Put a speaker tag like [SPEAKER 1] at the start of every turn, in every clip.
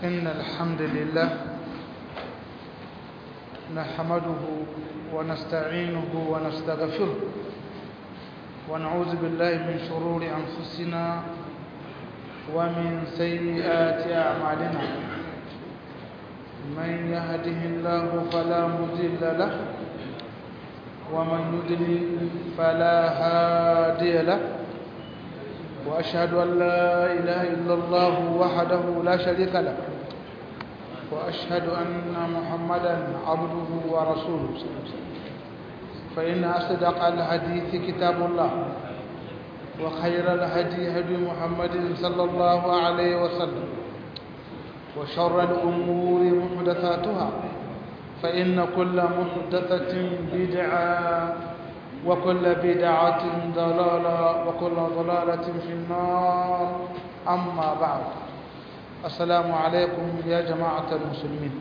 [SPEAKER 1] إن الحمد لله نحمده ونستعينه ونستغفره ونعوذ بالله من شرور أنفسنا ومن سيئات أعمالنا من يهده الله فلا مضل له ومن يضلل فلا هادي له وأشهد أن لا إله إلا الله وحده لا شريك له وأشهد أن محمدا عبده ورسوله فإن أصدق الحديث كتاب الله وخير الهدي هدي محمد صلى الله عليه وسلم وشر الأمور محدثاتها فإن كل محدثة بدعة وكل بدعة ضلالة وكل ضلالة في النار أما بعد السلام عليكم يا جماعة المسلمين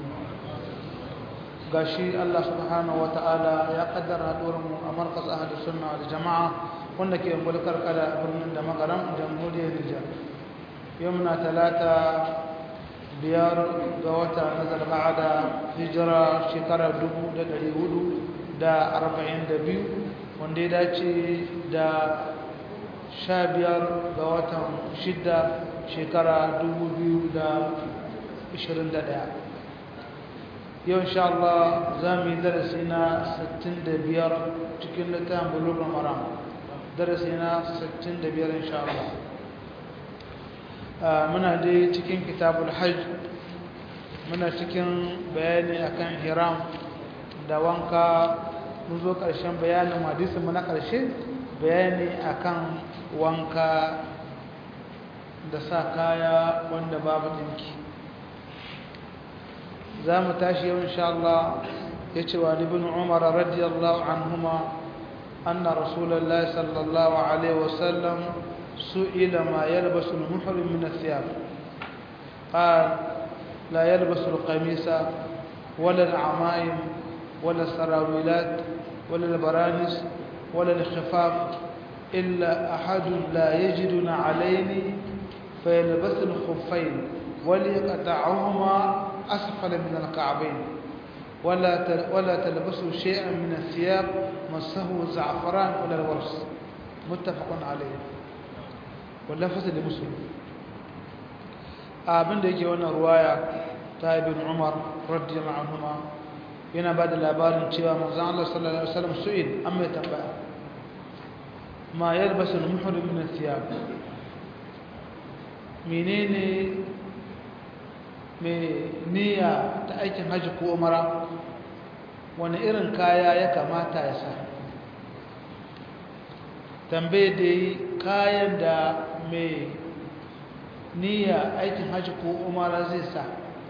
[SPEAKER 1] gashi Allah subhanahu wa ta'ala ya kaddara haɗuwarmu a markas ahadu sunna da jama'a wanda ke mulkar kada birnin da magaran jamhuriyar Nijar yau muna talata 5 ga wata na zalqa'ada hijira shekara 1442 wanda ya dace da 15 ga watan 6 shekara 2021 yau insha Allah za mu yi darasi na 65 cikin littafin Bulughul Maram darasi na 65 insha Allah muna dai cikin kitabul hajj muna cikin bayani akan hiram da wanka mun zo ƙarshen bayanin hadisin mu na ƙarshe bayani akan wanka da sa kaya wanda babu dinki za mu tashi yau insha Allah yace wa ibn Umar radiyallahu anhuma anna rasulullahi sallallahu alaihi wasallam su'ila ma yalbasu al-muhrim min ath-thiyab qala la yalbasu al-qamisa wala al-'amaim wala as-sarawilat wala al-baranis wala al-khifaf illa ahad la yajiduna 'alayni fayalbasu al-khuffayn وليقطعهما أسفل من الكعبين ولا تلبسوا شيئا من الثياب مسه زعفران ولا الورس متفق عليه واللفظ لمسلم abin da yake wannan ruwaya ta ibn Umar radiyallahu anhuma yana bada labarin cewa manzon Allah sallallahu alaihi wasallam su'il amma tambaya ma yalbasu al-muhrim min ath-thiyab menene mai niyya ta aikin hajji ko umara wani irin kaya ya kamata ya sa tambaye da yi kayan da mai niyya aikin hajji ko umara zai sa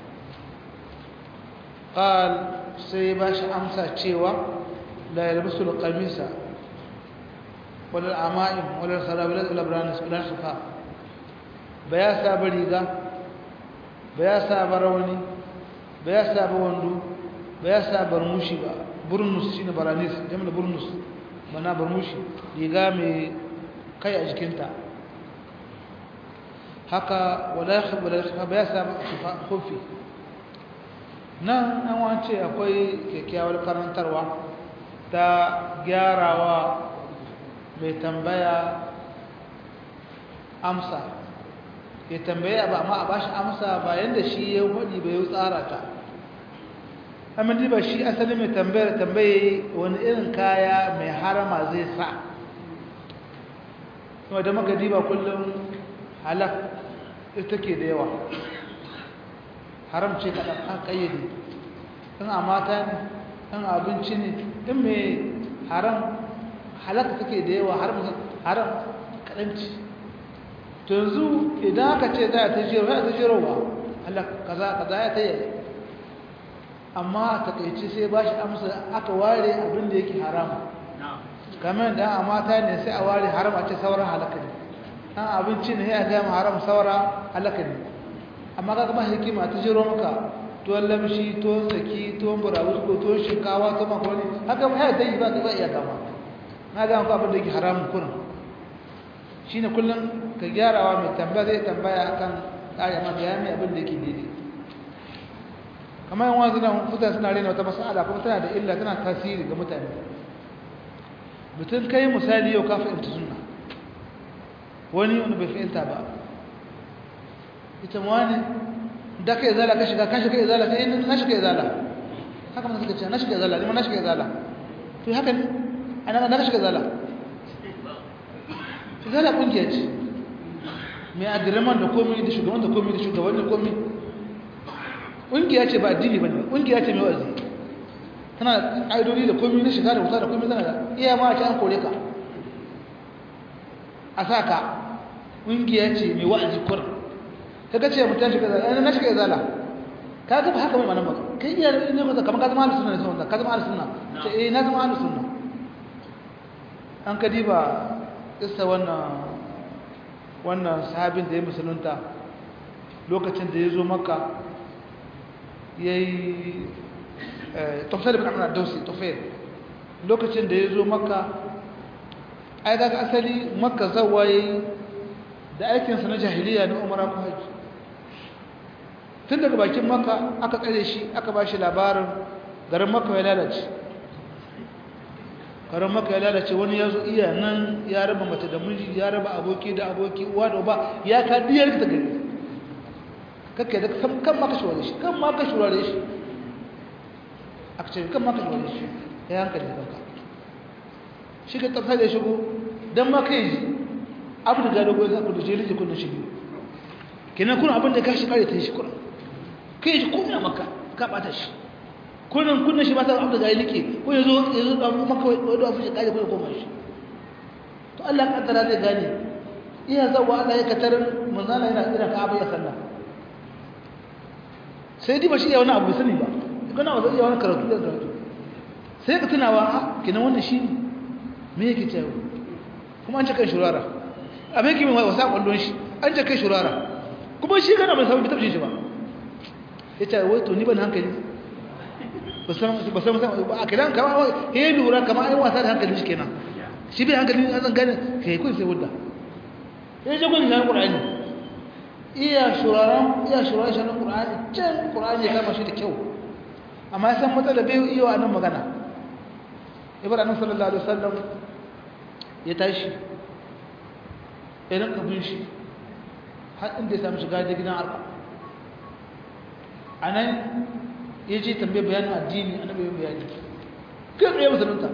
[SPEAKER 1] ƙal sai ba shi amsa cewa la yalbisul qamisa wal ama'im wal sarabilat wal abranis wal shifa ba ya sa riga ba ya sa rawani ba ya sa wando ba ya sa barmushi ba burnus shine baranis jama'a burnus bana barmushi riga mai kai a jikinta haka wala ba ya sa kofi nan an wance akwai kyakkyawar karantarwa ta gyarawa mai tambaya amsa ya tambaye abu amma a bashi amsa ba yanda shi ya faɗi ba ya tsara ta amma ba shi asali mai tambaye wani irin kaya mai harama zai sa kuma da maka diba kullum halak ita ke da yawa haram ce kaɗan an ƙayyade in a mata ne in abinci ne in mai haram halak take da yawa haram kaɗanci to yanzu idan aka ce za a ta jirowa Allah kaza ya ta yi amma takaici sai ba shi amsa aka ware abin da yake haram kamar da a mata ne sai a ware haram a ce sauran halaka ne an abinci ne ya gama haram saura halaka ne amma ka gama hikima ta jiro maka tuwon lamshi tuwon tsaki tuwon burabus ko tuwon shinkawa tuwon makaroni haka ma ya ta yi ba ka iya gama na gama ku abin da yake haramun kunan shine kullum ka gyarawa mai tambaya zai tambaya akan ƙari amma bayani abin da yake daidai amma yan wanzu nan mutane suna rena wata mas'ala kuma tana da illa tana tasiri ga mutane mutum kai misali yau ka fahimta sunna wani bai fahimta ba ita wani da ka izala ka shiga izala sai na shiga izala haka mun suka ce na shiga izala ne na shiga izala to haka ne ana na shiga izala izala kungiya ce mai agreement da komai da shugaban da komai kungiya ce ba addini bane kungiya ce mai wazi tana aidoli da komai na shiga da wuta da komai tana da iya ma ce an kore ka a saka kungiya ce mai wa'azi kur kaga ce mutan shiga izala na shiga izala kaga ba haka mai manan ba kai iya ne ko kamar ka zama ahlus sunna ne sai ka zama ahlus sunna ce na zama ahlus sunna an kadiba kissa wannan sahabin da ya musulunta lokacin da ya zo makka ya yi tafsir ibn amr ad-dawsi tafsir lokacin da ya zo makka ai daga asali makka zawaye da aikinsa na jahiliya na umara ko haji tun daga bakin makka aka tsare shi aka ba shi labarin garin makka ya lalace wani ya zo iya nan ya raba mace da miji ya raba aboki da aboki uwa da uba ya ka diyar ta gari kakkai da kan maka shurare shi aka ce kan maka shurare shi ya hankali da kanka shi ka tafsa da shigo don maka yi abu da gado goyi zaku da jeli jikun da shi kenan kuna abin da ka shi kare ta shi kuna kai shi kuma maka ka bata shi kullun shi ba ta abu da gari like ko yazo da maka wado abu shi kare ko koma shi to Allah kaddara zai gane iya zawa Allah ya katar manzala yana irin ka abu ya sallah sai dai ba shi ya wani abu sani ba kana ba zai iya wani karatu da karatu sai ka tunawa kinan wannan shi me yake cewa kuma an ce kai shurara abin kimi wasa kwallon shi an ce kai shurara kuma shi kana mai sabon bitabshin shi ba yace wai to ni ban hankali ba san a kidan kama he lura kama ai wasa da hankali shi kenan shi bai hankali an zan gane kai kun sai wudda sai je kun san Qur'ani iya shurara shi na Qur'ani can Qur'ani ya kama shi da kyau amma san matsala bai iya wa nan magana Ibrahim sallallahu alaihi wasallam ya tashi irin kabin shi har inda ya samu shiga da gidan arba anan ya ce tambaye bayanin addini annabi yin bayani kai tsaye musulunta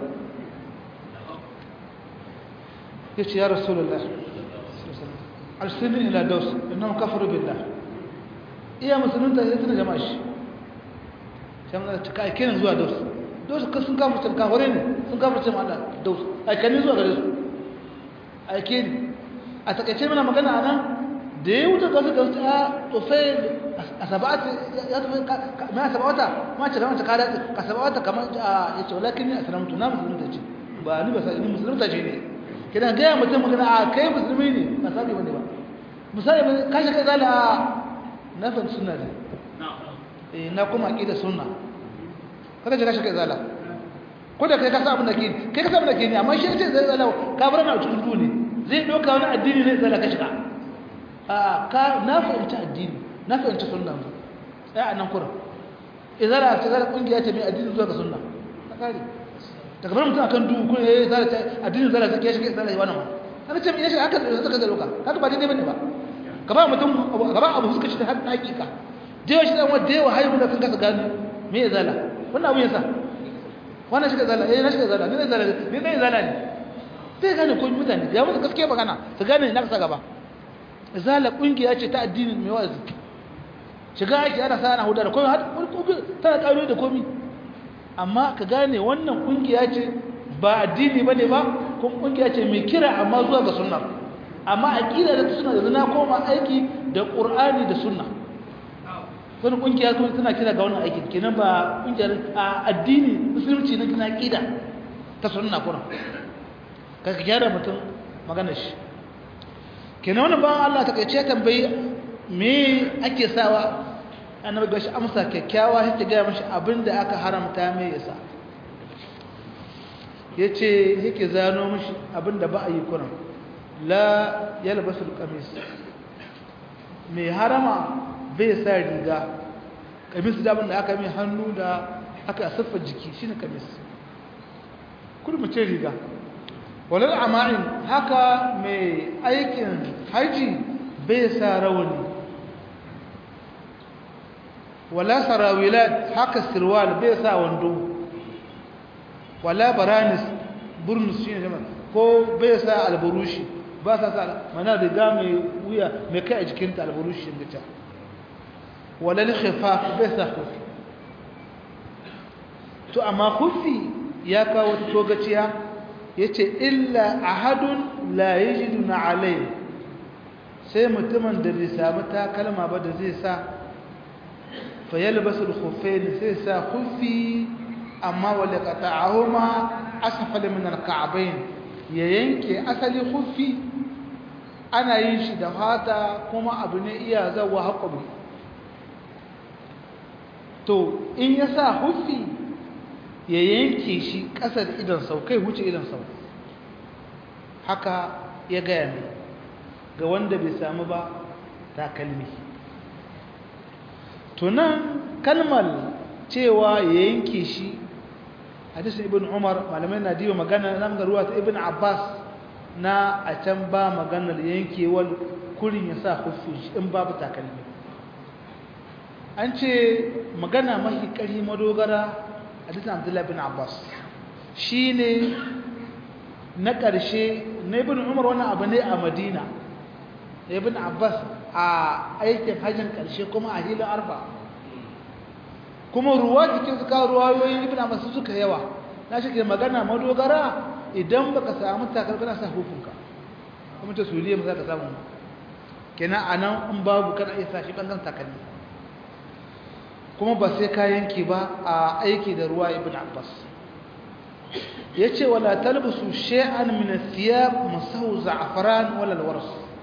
[SPEAKER 1] ya ce ya rasulullah arsilin ila daus innahum kafaru billah iya musulunta ya tuna jama'a shi sai mun ta kai kenan zuwa daus sun kafirce kafare ne sun kafirce ma Allah daus aikanin zuwa gare su aike ne a takaice mana magana anan da ya wuce gasu a tufai a sabata ya tafi ma sabata ma ce kamar ka sabata kamar ya ce walakin ni aslamtu na musulunta ce ba ni ba sai musulunta ce ne kina ga mutum magana a kai musulmi ne ba sabi bane ba misali ka shi kai zala na fan sunna ne na kuma aqida sunna kada ka shi kai zala ko da kai ka sa abin da ke ne amma shi ce zai zala ka bar na cikin duni zai doka wani addini ne zala ka shiga ka na fahimci addini na fahimci sunna sai a nan kuran izara ta zara kungiya ce mai addini zuwa ga sunna ta kare daga bar mutum akan duhu kun yayi zara ta addini zara take shi zara wannan ma kana ce ina shi haka suka zaro ka kaga ba dai bane ba gaba mutum gaba abu suka shi da hakika dewa shi dan wanda yawa haibu da kan kasa gano me ya zala wannan abu yasa wannan shi ga zala na shi ga zala ne zala ne sai gane ko mutane ga musu gaskiya magana su gane ina ka gaba zala kungiya ce ta addini mai wazi shiga ake ana sa ana huda da komai har tana karo da komai amma ka gane wannan kungiya ce ba addini bane ba kuma kungiya ce mai kira amma zuwa ga sunna amma aqida da sunna da na koma aiki da qur'ani da sunna wannan kungiya kuma tana kira ga wannan aikin kenan ba kungiyar addini musulunci na kina aqida ta sunna kuma ka gyara mutum maganar shi kenan wannan ba Allah ta kace tambayi me ake sawa annabi ga shi amsa kyakkyawa sai ta ga mishi abinda aka haramta me yasa yace yake zano mishi abinda ba a yi kuran la yalbasul qamis me harama bai sa riga kamis da abin da aka mai hannu da aka a siffar jiki shine kamis kudu mace riga walal ama'in haka mai aikin haji bai sa rawani wala sarawilat haka sirwal bai sa wando wala baranis burnus shine jama'a ko bai sa alburushi ba sa sa mana riga mai wuya mai kai a jikinta alburushi bita wala khifaf bai sa kufi to amma kufi ya kawo togaciya yace illa ahadun la yajiduna alai sai mutumin da bai samu takalma ba da zai sa fa yalbasu al-khuffayn sai sa khuffi amma wala qata'ahuma asfal min al-ka'bayn ya yanke asali khuffi ana yin shi da fata kuma abu ne iya zawa haƙuri to in ya sa khuffi ya yanke shi ƙasar idan sau kai wuce idan sau haka ya gaya mai ga wanda bai samu ba takalmi tunan kalmar cewa ya yanke shi hadisin ibn umar malamai na diwa magana nan ga ruwa ta ibn abbas na a can ba maganar yankewar kurin ya sa kufi in babu takalmi an ce magana mafi ƙari madogara hadisin abdullahi bin abbas shi ne na ƙarshe na ibn umar wani abu ne a madina ibn abbas a aikin hajjin ƙarshe kuma a hilin arba kuma ruwa jikin su kawo ruwayoyin ibn abbas suka yawa na shi ke magana madogara idan baka samu takalmi kana sa hukunka kuma ta suliya ba za ka samu kenan a nan in babu kana iya sa shi ɓangaren takalmi kuma ba sai ka yanki ba a aiki da ruwa ibn abbas ya ce wala talbusu shay'an min athiyab masahu za'afaran wala alwars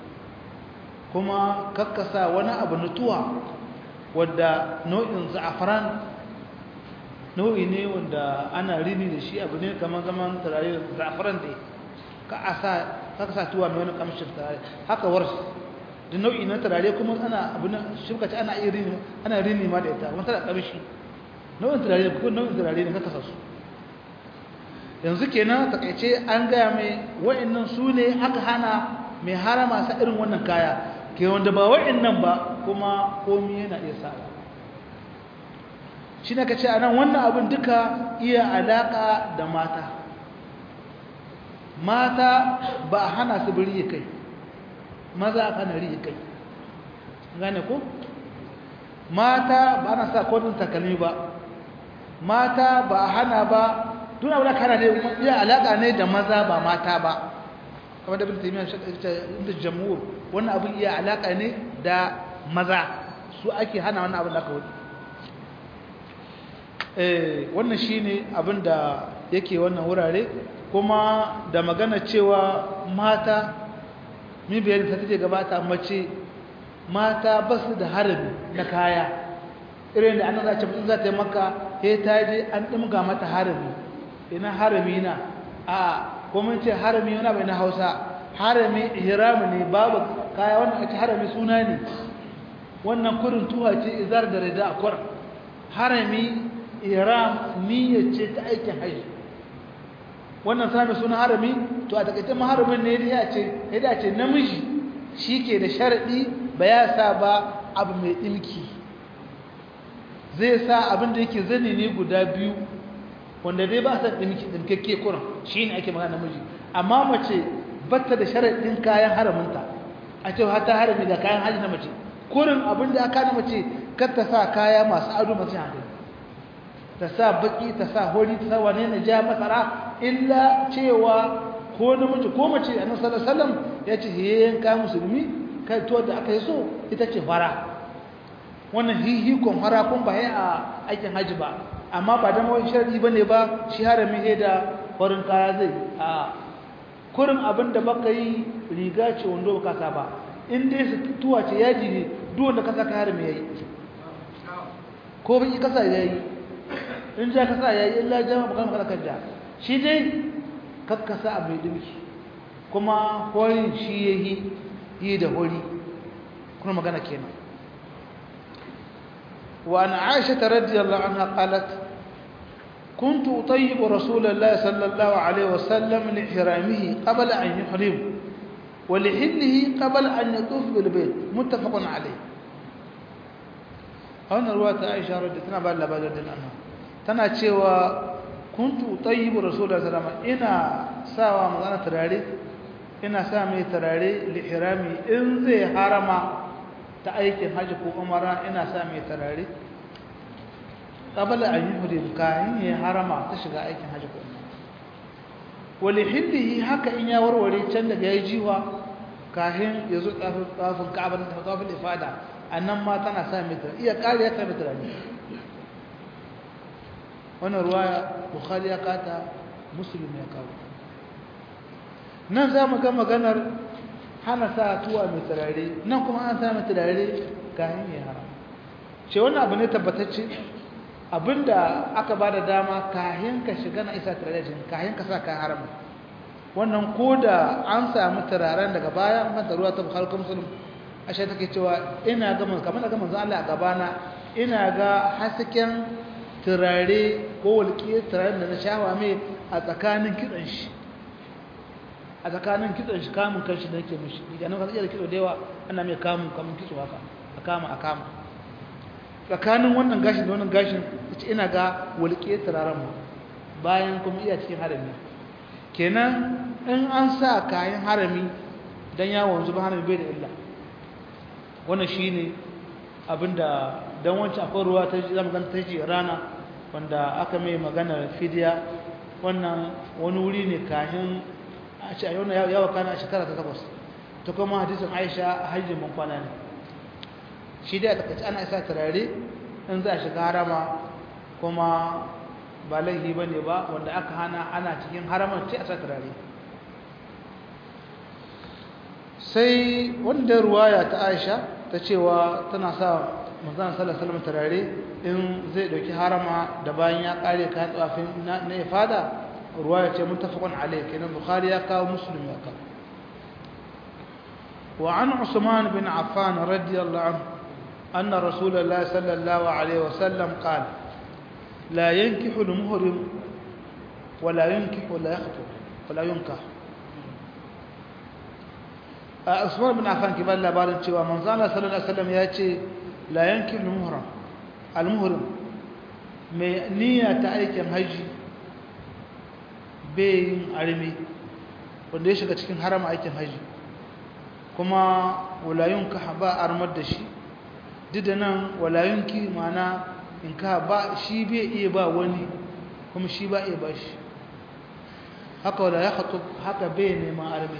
[SPEAKER 1] kuma kakkasa wani abu nutuwa wadda nau'in za'afaran nau'i ne wanda ana rini da shi abu ne kamar zaman turare za'afaran da ka sa tuwa mai wani kamshin turare haka wars da nau'i na turare kuma ana abu na shimka ce ana iya rini ana rini ma da ita kuma tana kamshi nau'in turare ko nau'in turare ne kaka sa su yanzu kenan takaice an gaya mai wa'annan su ne aka hana mai harama sa irin wannan kaya ke wanda ba wa'annan ba kuma komi yana iya sa shi ne ka ce a nan wannan abin duka iya alaƙa da mata mata ba a hana su biri kai maza a hana riye kai gane ko mata ba ana sa kodin takalmi ba mata ba a hana ba tun abu da kana ne iya alaƙa ne da maza ba mata ba kamar da bin taimiyar da jamhur wannan abin iya alaƙa ne da maza su ake hana wannan abin da aka wani wannan shi ne abin da yake wannan wurare kuma da magana cewa mata min bayani ta take gabata mace mata ba su da harami na kaya irin da an za ce mutum za ta yi maka he ta je an ɗimga mata harami ina harami na a kuma ce harami yana bai na hausa harami ihramu ne babu kaya wannan ake harami suna ne wannan kurin tuha ce izar da rida a kurin harami ihram niyyar ce ta aikin haji wannan sami suna harami to a takaice maharamin ne ya ce namiji shi ke da sharaɗi ba ya sa ba abu mai ɗinki zai sa abin da yake zane ne guda biyu wanda dai ba sa ɗinkakke kuran shi ne ake magana namiji amma mace batta da sharaɗin kayan haraminta a ce hata harami da kayan haji na mace kurin abin da aka na mace kar ta sa kaya masu ado masu hankali ta sa baki ta sa hori ta sa wane na ja masara illa cewa ko namiji ko mace annabi sallallahu alaihi wasallam ya ce yayin ka musulmi kai to da aka yi so ita ce fara wannan hihikon fara kun ba a aikin haji ba amma ba dan wani sharadi bane ba shi harami ne da farin kaya zai a kurin abin da baka yi riga ce wando baka sa ba in dai su tuwa ce yaji ne duk wanda ka saka harami yayi ko bin kasa yayi in ja kasa yayi illa jama'a baka maka kanja shi dai kakkasa a mai dimki kuma horin shi yi da hori kuma magana kenan وعن عائشة رضي الله عنها قالت كنت أطيب رسول الله صلى الله عليه وسلم لإحرامه قبل أن يحرم ولحله قبل أن يطوف بالبيت متفق عليه. هنا رواية عائشة رضي الله عنها تنا cewa kuntu tayyibu rasulullahi sallallahu alaihi wasallam ina sawa magana turare ina sa mai turare li ihrami in zai harama ta aikin haji ko umara ina sa mai turare qabla an yuhrim kayan ya harama ta shiga aikin haji ko umara wali hillihi haka in ya warware can daga yayi jiwa kahin yazo tsafin ka'aba da tsafin ifada annan ma tana sa mai turare iya kariya ta mai turare. wannan ruwaya bukhari ya kata muslim ya kawo. nan za mu ga maganar hana sa tuwa mai turare nan kuma an sa mai turare kayan ya haram ce wannan abu ne tabbatacce abinda aka ba da dama kayan ka shiga na isa turare jin kayan ka sa kayan haram wannan ko da an samu turaren daga baya an fanta ruwa ta bukhari ko muslim ashe take cewa ina ga kamar da manzo Allah a gabana ina ga hasken turare ko walƙiyar turaren da na shawa mai a tsakanin kitsan shi kamun kanshi da nake mishi idan ka tsaya da kitso da yawa ana mai kamun kitso haka a kama tsakanin wannan gashin da wannan gashin ce ina ga walƙiyar turaren mu bayan kuma iya cikin harami kenan in an sa kayan harami dan yawon zuba harami bai da illa wannan shine abinda dan wancan akwai ruwa ta zama ganta ta ce rana wanda aka mai magana fidiya wannan wani wuri ne kahin a ce a yau na yawa kana a shekara ta 8 ta kuma hadisin Aisha a hajjin ban kwana ne shi dai a takaice ana isa turare in za a shiga harama kuma ba laifi ba ne ba wanda aka hana ana cikin haramar ce a sa turare. sai wanda ruwaya ta Aisha ta cewa tana sa manzon sallallahu alaihi wasallam turare in zai dauki harama da bayan ya kare kayan tsafin na ifada ruwaya ce muttafaqun alayhi kenan bukhari ya kawo muslim ya kawo. wa an usman bin affan radiyallahu anhu anna rasulullah sallallahu alaihi wasallam qala la yankihu al-muhrim wa la yankihu la yakhthub wa la yunkah. usman bin affan kibar labarin cewa manzon Allah sallallahu alaihi wasallam ya ce la yankihu al-muhrim mai niyya ta aikin haji bai armi wanda ya shiga cikin harama aikin haji kuma walayun ka ba armar da shi duk da nan walayun ki mana in ka ba shi bai iya ba wani kuma shi ba iya ba shi haka wala ya khatu haka bai neman armi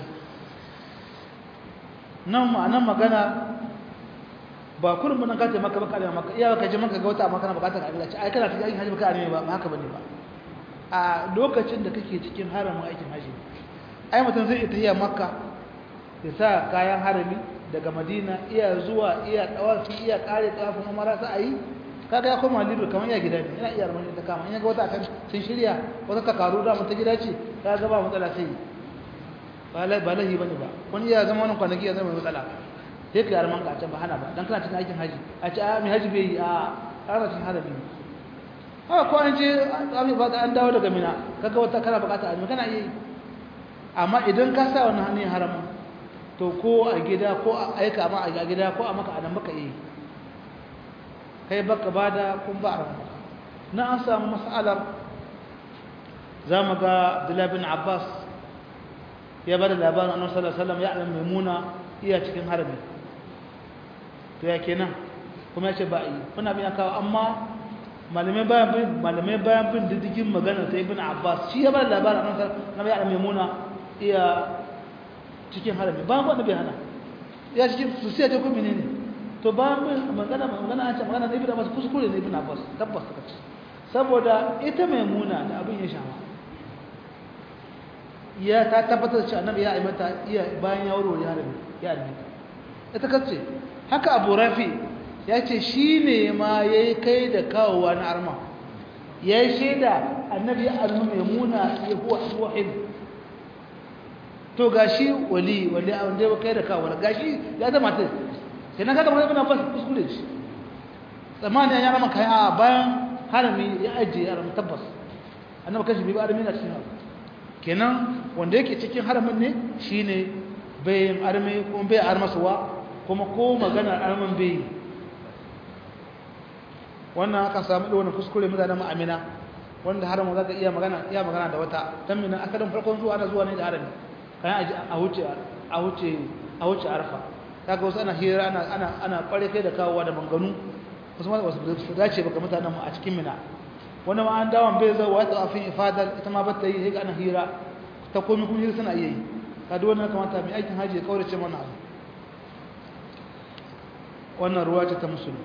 [SPEAKER 1] nan ma'anar magana ba kullum ban ka ce maka baka da maka iya baka je maka ga wata maka na bukatar abin da ai kana cikin haji baka arme ba haka bane ba a lokacin da kake cikin haramin aikin haji ai mutum zai tafiya makka ya sa kayan harami daga madina iya zuwa iya tawafi iya kare tawafin umara sa ayi kaga ya koma libre kamar ya gida ne ina iya arme da kama in ga wata kan sun shirya wata takaru da mun ta gida ce kaga ba matsala sai ba lahi bane ba wani ya zama wannan kwanaki ya zama matsala sai ka yarman ka can ba hana ba dan kana cikin aikin haji a ce a mai haji bai yi a ƙara cikin harami haka ko an je an dawo daga mina kaga wata kana bukata a kana iya yi amma idan ka sa wannan hannun haramun to ko a gida ko a aika ma a gida ko a maka anan baka yi kai baka bada kun ba aramu na an samu mas'alar zamu ga Abdullah bin Abbas ya bada labarin Annabi sallallahu alaihi wasallam ya alam Maimuna iya cikin harami to ya kenan kuma yace ba yi kuna bin kawo amma malamai bayan bin diddigin magana ta Ibn Abbas shi ya bada labarin Annabi ya alam Maimuna iya cikin harami ba wanda bai hana ya cikin su sai ta kuma menene to ba magana an ce magana Ibn Abbas kuskure ne Ibn Abbas tabbas kace saboda ita Maimuna da abin ya shafa ya ta tabbatar cewa Annabi ya aimata iya bayan ya warware harami ya almita ita kace haka Abu Rafi ya ce shine ma yayi kai da kawowa na arma yayi sheda Annabi ya almu Maimuna ya huwa wahid to gashi wali wanda ya kai da kawo gashi ya zama ta kenan kaga magana Ibn Abbas kuskure shi tsammani ya rama kayan a bayan harami ya ajiye harami tabbas annabi kashi bai ba harami na cikin harami kenan wanda yake cikin haramin ne shine bayin harami kuma bai armasuwa kuma ko magana haramin bai wannan aka samu da wannan kuskure mutanen Amina wanda haramu zaka iya magana da wata dan mina asalin farkon zuwa ana zuwa ne da harami kayan a wuce arfa kaga wasu ana hira ana kware kai da kawowa da manganu wasu ma wasu su dace baka mutanen mu a cikin mina wanda ma an dawon bai zai wata afin ifadar ita ma bata yi sai ana hira ta komai kuma hira suna iya yi ka duk wannan kamata mai aikin haji ya kaurace mana abu wannan ruwa ce ta musulmi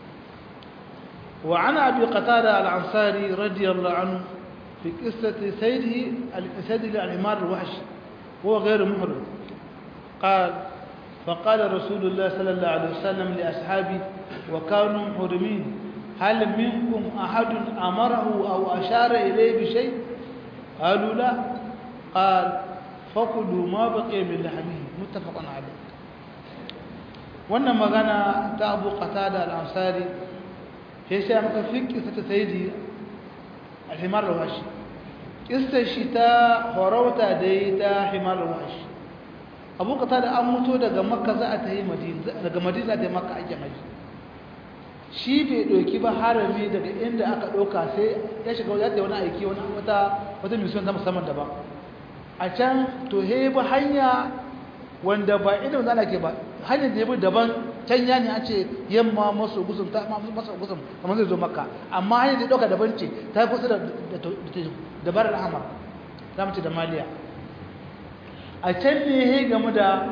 [SPEAKER 1] wa ana abi qatada al-ansari radiyallahu anhu fi qissati sayyidihi al-himar al-wahsh huwa ghayr muhrim qala فقال رسول الله صلى الله عليه وسلم لأصحابه وكانوا محرمين هل منكم أحد أمره أو أشار إليه بشيء قالوا لا قال فكلوا ما بقي من لحمه متفق عليه wannan magana ta Abu Qatada al-Ansari sai sai maka fiqh ta sayyidi al-himar al-washi kissa shi ta horauta dai ta himar al-washi Abu Qatada an mutu daga Makka za a tayi Madina daga Madina da Makka ake maji shi bai doki ba harami daga inda aka doka sai ya shiga wajen da wani aiki wata mission ta musamman daban a can to he ba hanya wanda ba inda wanda ke ba hanyar da ya bi daban can ya ne a ce yamma maso gusum kamar zai zo Makka amma hanyar da ya doka daban ce ta yi kusa da barar Ahmar za mu ce da Maliya a can ne ya game da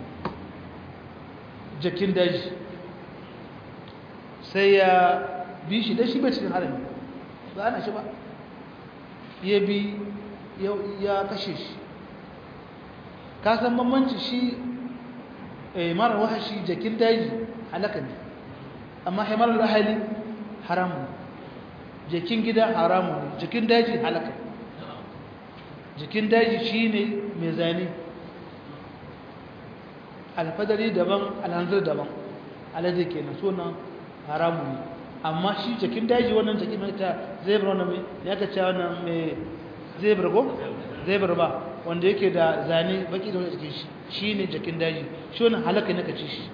[SPEAKER 1] jakin daji sai ya bi shi da shi bai cikin harami ba ana shi ba ya bi ya kashe shi kasan bambanci shi marar wahashi jakin daji halaka ne amma marar rahali haramun jakin gida haramun jakin daji halaka jikin daji shine mai zane alfadari daban alhanzir daban alade kenan sunan haramu ne amma shi jikin daji wannan jikin mai ta zebra wannan mai ya ka ce wannan mai zebra ko zebra ba wanda yake da zane baki da wani jikin shi shine jikin daji shi wannan halaka ne ka ci shi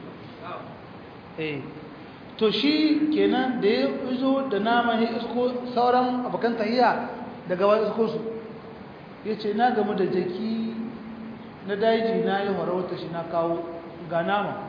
[SPEAKER 1] to shi kenan da ya zo da nama ya isko sauran abokan tahiya daga wani isko su ya ce na gamu da jaki na daji na yi harauta shi na kawo ga nama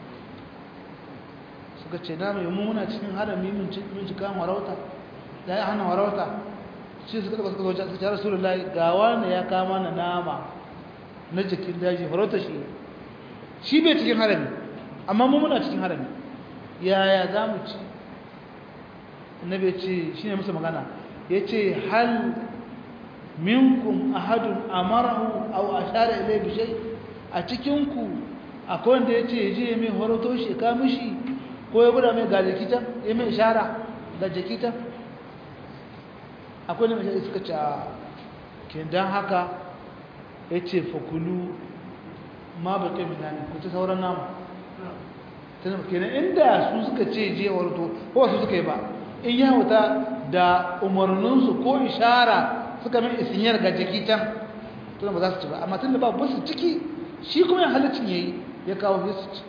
[SPEAKER 1] suka ce nama yi mummuna cikin harami min cikin harauta da ya hana harauta shi suka taba suka zo cikin rasulullahi ga wani ya kama na nama na jikin daji harauta shi bai cikin harami amma mummuna cikin harami yaya za mu ci annabi ya ce shi ne musu magana ya ce hal minkum ahadun amarahu aw ashara ilayhi bi shay a cikin ku akwai wanda yace je mai horoto shi ka mishi ko ya guda mai ga jikitan ya mai ishara ga jikitan akwai ne mai suka ce kin dan haka yace fakulu ma baqi minani ku ta sauran namu tana kenan inda su suka ce je horoto ko su suka yi ba in ya wuta da umarninsu ko ishara suka min isinyar ga jikitan tun ba za su ci ba amma tun da ba su ciki shi kuma yin halicin ya yi ya kawo su ci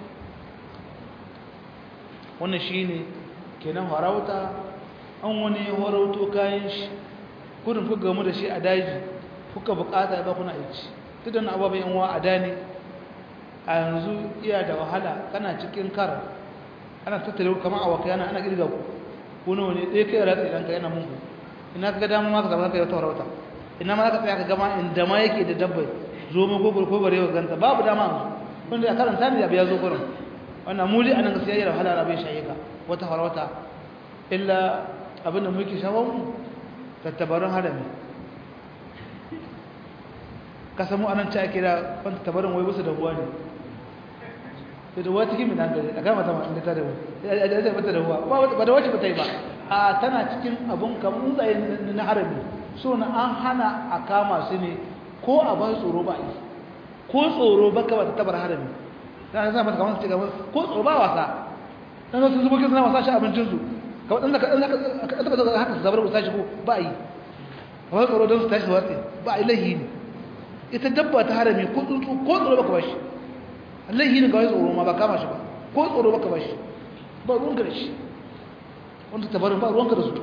[SPEAKER 1] wannan shi ne kenan harauta an wani harauto kayan shi gudun kuka gamu da shi a daji kuka bukata ya ba kuna aiki duk da na ababen yan wa a dani a yanzu iya da wahala kana cikin kar ana tattare kamar awakai ana girga ku nawa ne ɗaya kai ratsa idan ka yana mungu ina ka ga dama ma ka zama ka yi wata warauta ina ma za ka tsaya ka gama inda ma yake da dabbai zo mu ko ko bare wa ganta babu dama wanda a karanta ne abu ya zo gurin wannan muli anan gaskiya yana wahala rabin shayyaka wata warauta illa abin da muke shawon tattabarun harami ka samu anan ci ake da kwanta tabarin wai wasu da ruwa ne sai da wata kimi nan da aka mata inda ta da da mata da ruwa ba da wace ba ta yi ba a tana cikin abun kamun tsaye na harami so na an hana a kama su ne ko a ban tsoro ba yi ko tsoro baka ba ta tabar harami ta sa mata kamar su ce ko tsoro ba wasa dan sun zubo kin suna sashi abincin su kawai dan zaka haka su zabar ku sashi ko ba yi kawai tsoro don su tashi watsi ba yi lahi ne ita dabba ta harami ko tsuntsu ko tsoro baka bashi lahi ne kawai tsoro ma ba kama shi ba ko tsoro baka bashi ba ruwan ka da shi wanda tabarin ba ruwan ka da su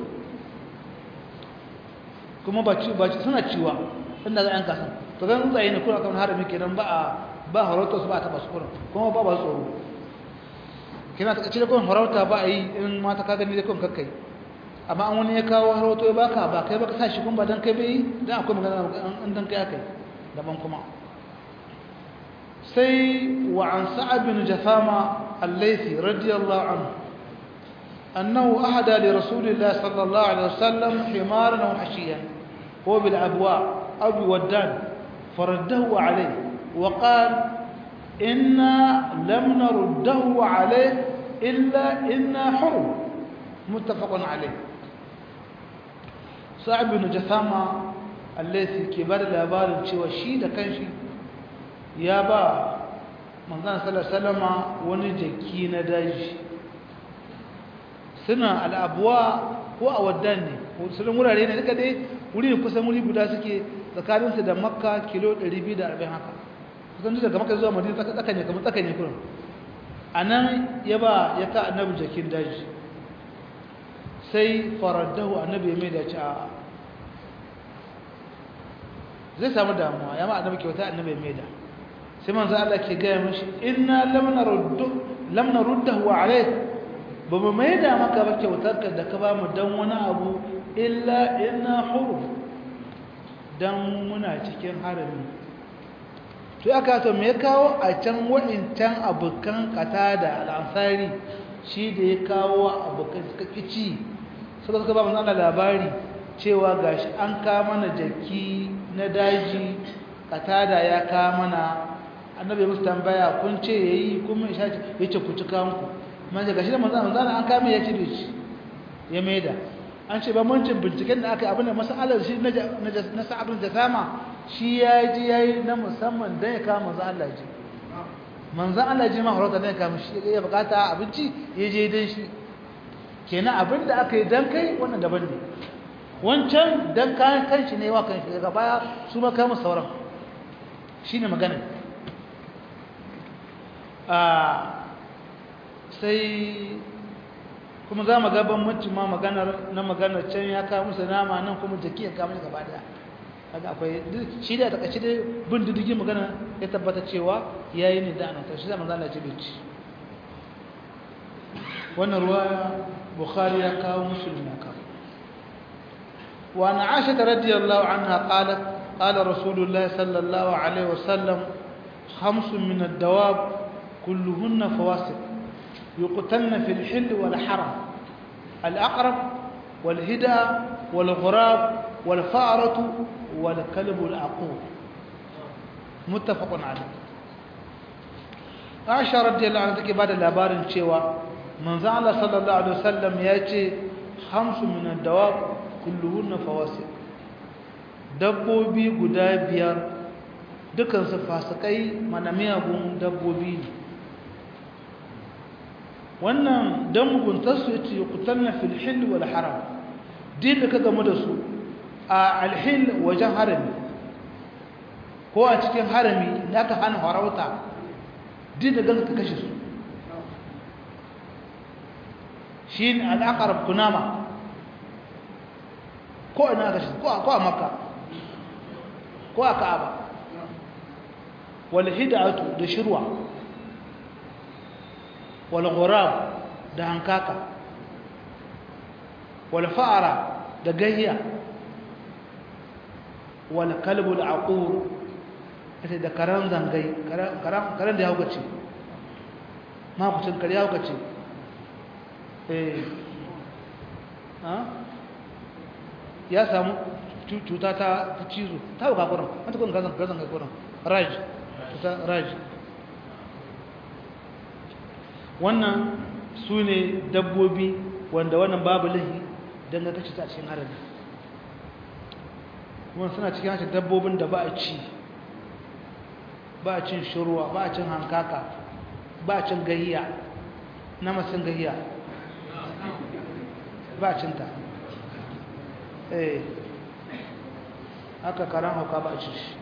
[SPEAKER 1] kuma ba suna ciwa inda za a yanka san to zan tsuntsaye ne kuna kan harami kenan ba harautar su ba ta basu kuma ba tsoro kina ta kace da kun harauta ba a yi in mata ka gani da kun kakkai amma an wani ya kawo harauto ya baka ba kai baka sa shi kun ba dan kai bai dan akwai magana an dan kai akai daban kuma sai wa an sa'ad bin jathama al-laythi radiyallahu anhu annahu ahada li rasulillahi sallallahu alaihi wasallam himaran wa hashiyan huwa bil abwa abu waddan faraddahu alayhi wa qala إنا لم نرده عليه إلا إنا حرم متفق عليه سعد بن جثامة الذي كبر الأبار وشي ده كان شي يا با من صلى الله عليه وسلم ونجكي نداج سنة الأبواء هو أوداني وسلم wurare ne duka dai wuri ne kusan wuri guda suke tsakaninsu da Makka kilo 240 haka kusan daga Makka zuwa Madina tsakanye kamar tsakanye kurin anan ya ka annabi jakin daji sai faraddahu annabi mai da ci a zai samu damuwa ya ma annabi kyauta annabi mai da sai manzo Allah ke gaya mishi inna lam naruddahu alayk ba mu mai da maka ba kyautar ka da ka ba mu dan wani abu illa inna huruf dan muna cikin harami to aka to me kawo a can wa'incan abukan kata da al'ansari shi da ya kawo abukan suka kici suka ba mu Allah labari cewa gashi an ka mana jaki na daji kata da ya ka mana annabi musu tambaya kun ce yayi kuma ya ce ku ci kanku manje gashi da manzo an ka mai ya ci bici ya maida an ce bambancin binciken da aka yi abin da masalar shi na sa'abin da sama shi ya ji ya yi na musamman don ya kama manzan Allah ji manzan Allah ji ma harauta don ya kama shi ya bukata abinci ya je don shi kenan abin da aka yi don kai wannan daban ne wancan don kayan kanshi ne wa kanshi daga baya su ma kama sauran shi ne magana sai kuma za mu gaban mutum ma maganar can ya kawo musu nama nan kuma jaki ya kawo musu gaba daya kaga akwai shi da ta kace dai bin diddigin magana ya tabbata cewa yayi ne da annabi shi da manzo Allah ya ce bici wannan ruwaya bukhari ya kawo muslim ya kawo wa an aisha radhiyallahu anha qalat qala rasulullah sallallahu alaihi wasallam khamsun min ad-dawab kulluhunna fawasiq يقتلن في الحل والحرم الأقرب والهدى والغراب والفأرة والكلب العقور متفق عليه عائشة رضي الله عنها take bada labarin cewa manzo Allah sallallahu alaihi wasallam yace khamsu min ad-dawab kulluhunna fawasiq dabbobi guda biyar dukan su fasikai manamiyagun dabbobi ne wannan dan muguntarsu yace yuqtalna fil hil wal haram din da ka gamu da su a al hil wajen harami ko a cikin harami da ka hana harauta din da ganka kashe su shin al aqrab kunama ko ina kashe ko a makka ko a kaaba wal hidatu da shirwa والغراب ده هنكاكا والفأرة ده جهية والكلب العقور ده كران زنجي كران ده هوكتشي ما كنت كريا هوكتشي ya samu cuta ta cizo ta hauka kuran an ta kun gazan ga kuran raj cuta raj wannan su ne dabbobi wanda wannan babu lahi don ga kashi ta cikin harabi kuma suna cikin hashe dabbobin da ba a ci ba a cin shirwa ba a cin hankaka ba a cin gahiya na masin gahiya ba cinta haka karan hauka ba ci shi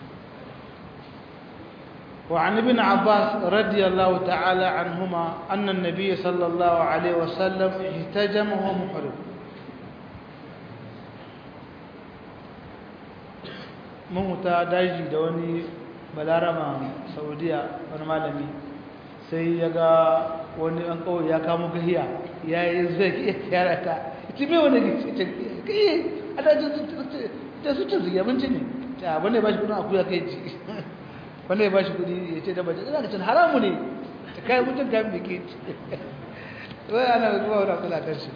[SPEAKER 1] وعن ابن عباس رضي الله تعالى عنهما أن النبي صلى الله عليه وسلم اهتجم وهو محرم mahuta daji da wani balarama saudiya wani malami sai ya ga wani an kawai ya kamo gahiya ya yi zai yara ta ita mai wani gicin kai a dajin da su cin abinci ne ta wanda ya ba shi kudin akuya kai ci wanda ya ba shi kudi ya ce da bajin ina cin haramu ne ta kayan mutum kayan da ke ci wai ana zuwa wani kula kan shi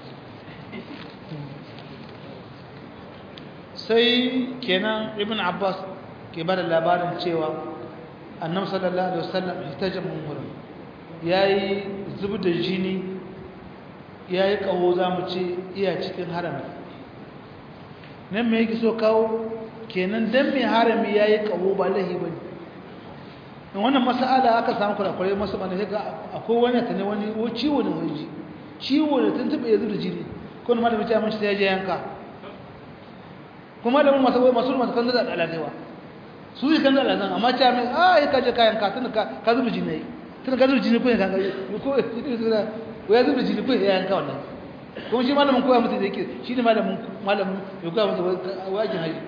[SPEAKER 1] sai kenan ibn abbas ke bada labarin cewa annabi sallallahu alaihi wasallam ihtajama umran yayi zubu da jini yayi kawo zamu ce iya cikin harami nan me yake so kawo kenan dan me harami yayi kawo ba lahi bane in wannan mas'ala aka samu kurakure masu bane ga akwai wani tane wani ciwo ne wani ciwo ne tun tube ya zubu da jini ko malami ta mun sai ya je yanka kuma da masu kan da aladewa su yi kan da alazan amma ta mai ai kaje kayan ka tun ka zuba jini tun ka zuba jini ko kan ko ya zuba jini ko ya yanka wannan kuma shi malamin koya mutu da yake shi ne malamin ya koya mutu wajen haji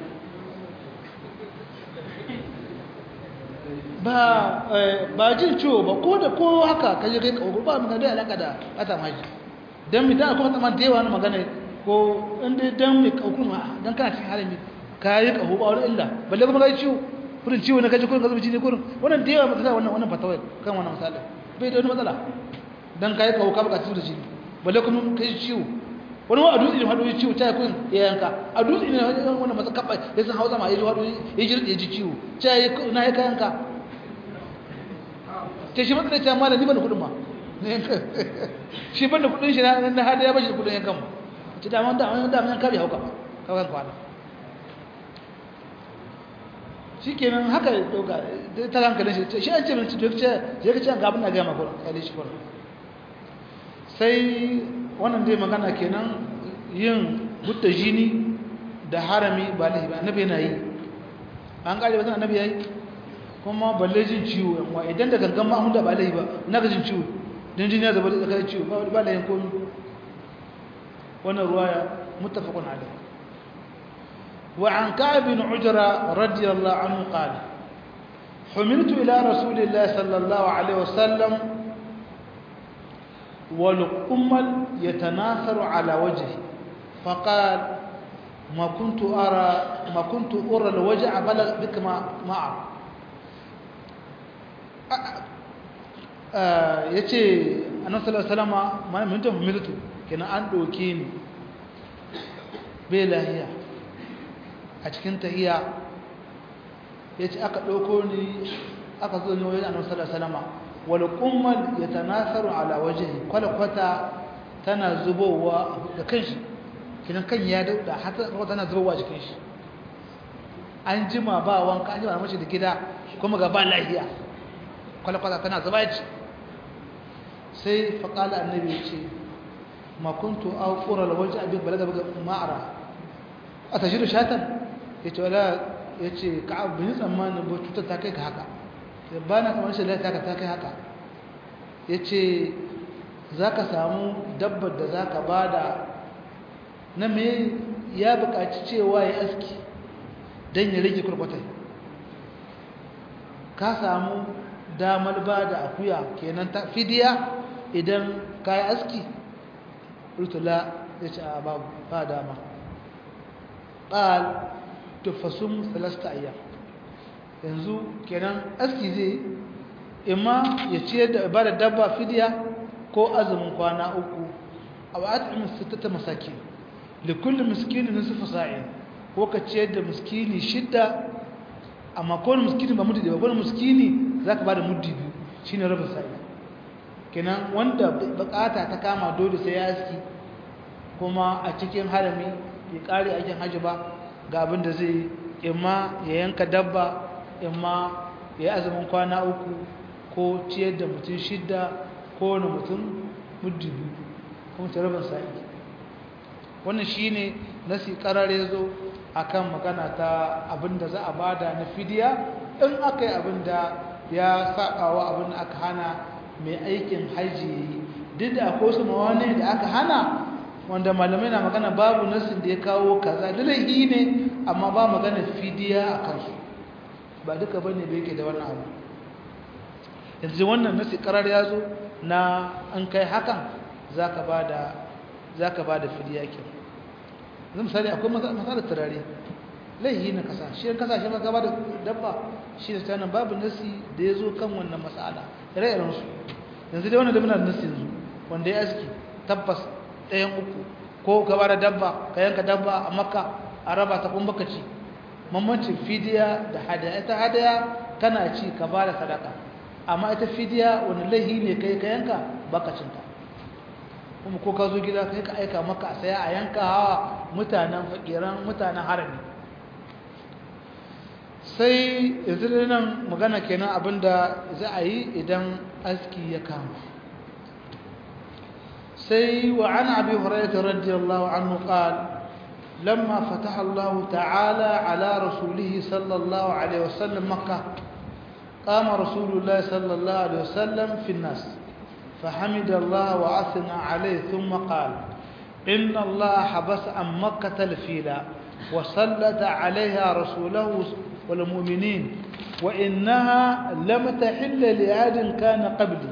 [SPEAKER 1] ba jin ciwo ba ko haka kaje kai kawo ba mun da alaka da ata haji dan mi da kuma tsaman da yawa na magana ko inda dan mai kaukuma dan kana cikin harami kai kaho ba wani illa balle kuma kai ciwo furin ciwo ne kaje kurin ka zubi jini kurin wannan da yawa mutasa wannan fatawa kan wannan misali bai da wani matsala dan kai kaho ka baka ciwo da jini balle kuma kai ciwo wani wa adutsi ne hado ciwo ta kurin ya yanka adutsi ne wannan matsa kabba ya san hausa ma ya ji hado ya ji ciwo ta na ya yanka ta shi matsala ta malami ban kudin ma shi ban da kudin shi na hada ya bashi kudin yankan ma ci da mun kare hauka ba kawai kwana shikenan haka doga ta hankalin shi an ce mun ci duk ce je ka ci ga abin da ga maka kai shi fara sai wannan dai magana kenan yin gutta jini da harami ba lahi ba annabi yana yi an kare ba san annabi yayi kuma balle jin ciwo amma idan da gangan ma hun da ba lahi ba na ga jin ciwo dan jini ya zaba da kai ciwo ba lahi komai وانا رواية متفق عليه وعن كعب بن عجرة رضي الله عنه قال حملت إلى رسول الله صلى الله عليه وسلم والقمل يتناثر على وجهه فقال ما كنت أرى الوجع بلغ بك ما أرى يتي أنه صلى الله عليه وسلم ما منتم حملته kina an doke ni bai lahiya a cikin tahiya yace aka dauko ni aka zo ni wajen Annabi sallallahu alaihi wasallam wal qummal yatanasaru ala wajhi kwalkwata tana zubowa da kanshi kinan kan ya dauda hata tana zubowa cikin shi an jima ba wanka an jima mace da gida kuma ga ba lahiya kwalkwata tana zuba ci sai faqala annabi yace ما كنت أقرأ الوجه أبيك بلغ ما أرى أتجد شاتا يتي ولا يتي كعب بن زمان بوتو تاكي هكا بانا كمان شي لا تاكي هكا yace zaka samu dabbar da zaka bada na me ya buƙaci cewa ya aski dan ya rage kurbatai ka samu damar bada akuya kenan ta fidiya idan kai aski rutula yace a babu ba dama qal tufasum 3 ayyam yanzu kenan aski zai imma ya ciyar da ibada dabba fidiya ko azumin kwana 3 aw at'im 6 masakin likulli miskinin nisfu sa'in ko ka ciyar da miskini 6 amma ko miskini ba muddi ba ko miskini zaka bada muddi biyu shine rabin sa'i kenan wanda bukata ta kama dole sai ya aski kuma a cikin harami ya kare aikin haji ba ga abin da zai imma ya yanka dabba imma ya azumin kwana 3 ko ciyar da mutum 6 ko wani mutum muddi biyu kuma ta rabin sa'i wannan shine nasi karare zo akan magana ta abinda za a bada na fidiya in aka yi abinda ya sabawa abinda aka hana mai aikin haji duk da akwai su mawani da aka hana wanda malamai na magana babu nasin da ya kawo kaza lalahi ne amma ba magana fidiya a kansu ba duka bane da yake da wannan abu yanzu wannan nasi karar ya zo na an kai hakan zaka bada fidiya kenan zan misali akwai masalar turare laihi na kasashe kasashe ma gaba da dabba shi da tsanan babu nasi da ya zo kan wannan mas'ala ire-iren su yanzu dai wannan da muna da nasi yanzu wanda ya aski tabbas ɗayan uku ko gaba da dabba ka yanka dabba a makka a raba ta kuma baka ci mamancin fidiya da hadaya ita hadaya kana ci ka ba da sadaka amma ita fidiya wani laihi ne kai ka yanka baka cinta kuma ko ka zo gida kai ka aika maka a saya a yanka hawa mutanen fakiran mutanen harami sai yanzu nan magana kenan abinda za a yi idan aski ya kama sai wa an abi hurairah radiyallahu anhu qala lamma fataha Allah ta'ala ala rasulih sallallahu alaihi wasallam makkah qama rasulullah sallallahu alaihi wasallam fi an-nas فحمد الله وأثنى عليه ثم قال إن الله حبس عن مكة الفيلة وسلط عليها رسوله والمؤمنين وإنها لم تحل لأحد كان قبلي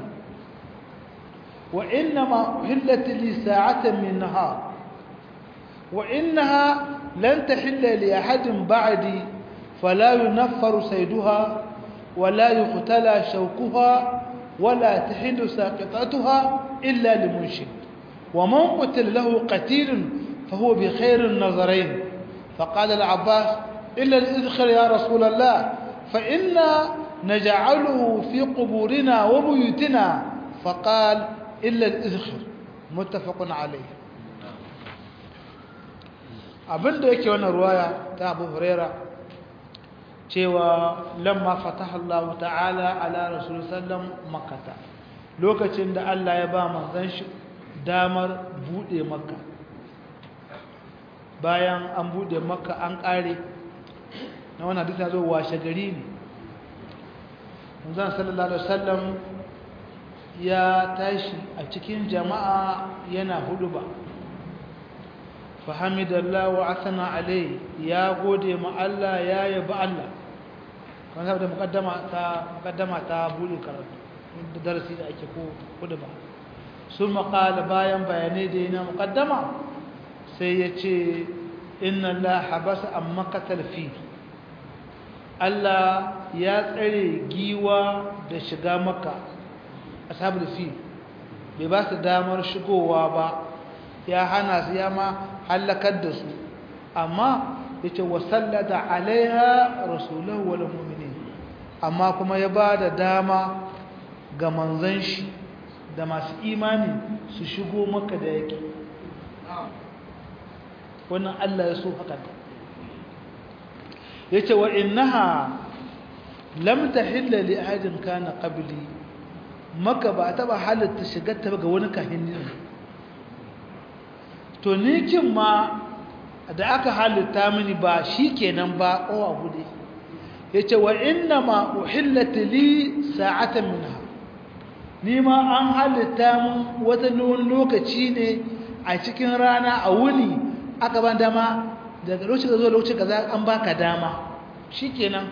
[SPEAKER 1] وإنما أحلت لي ساعة من نهار وإنها لن تحل لأحد بعدي فلا ينفر صيدها ولا يقتلى شوكها ولا تحل ساقطتها إلا لمنشد ومن قتل له قتيل فهو بخير النظرين فقال العباس إلا الإذخر يا رسول الله فإنا نجعله في قبورنا وبيوتنا فقال إلا الإذخر متفق عليه abin da yake wannan ruwaya ta Abu Huraira cewa lamma fataha Allah ta'ala ala rasul sallam makkata lokacin da Allah ya ba manzon shi damar bude makka bayan an bude makka an kare na wannan hadisi ya zo washe gari ne manzon sallallahu alaihi wasallam ya tashi a cikin jama'a yana huduba fahamidallah wa asana alai ya gode ma Allah ya yabi Allah kan saboda mukaddama ta bude karatu da darasi da ake ko huduba sun maƙala bayan bayanai da yana mukaddama sai ya ce inna Allah habasa an makatar fi Allah ya tsare giwa da shiga maka ashabul fi bai ba su damar shigowa ba ya hana su ya ma halakar da su amma yace wasallata alaiha rasuluhu wal mu'minin amma kuma ya ba da dama ga manzon shi da masu imani su shigo maka da yake wannan Allah ya so haka yace wa innaha lam tahilla li ahadin kana qabli maka ba ta ba halatta shigar ta ga wani kahinni to ni kin ma da aka halitta mini ba shikenan ba o abu dai yace wa inna ma uhillat li sa'atan minha ni ma an halitta mun wata lokaci ne a cikin rana a wuni aka ban dama daga lokacin da zuwa lokacin kaza an baka dama shikenan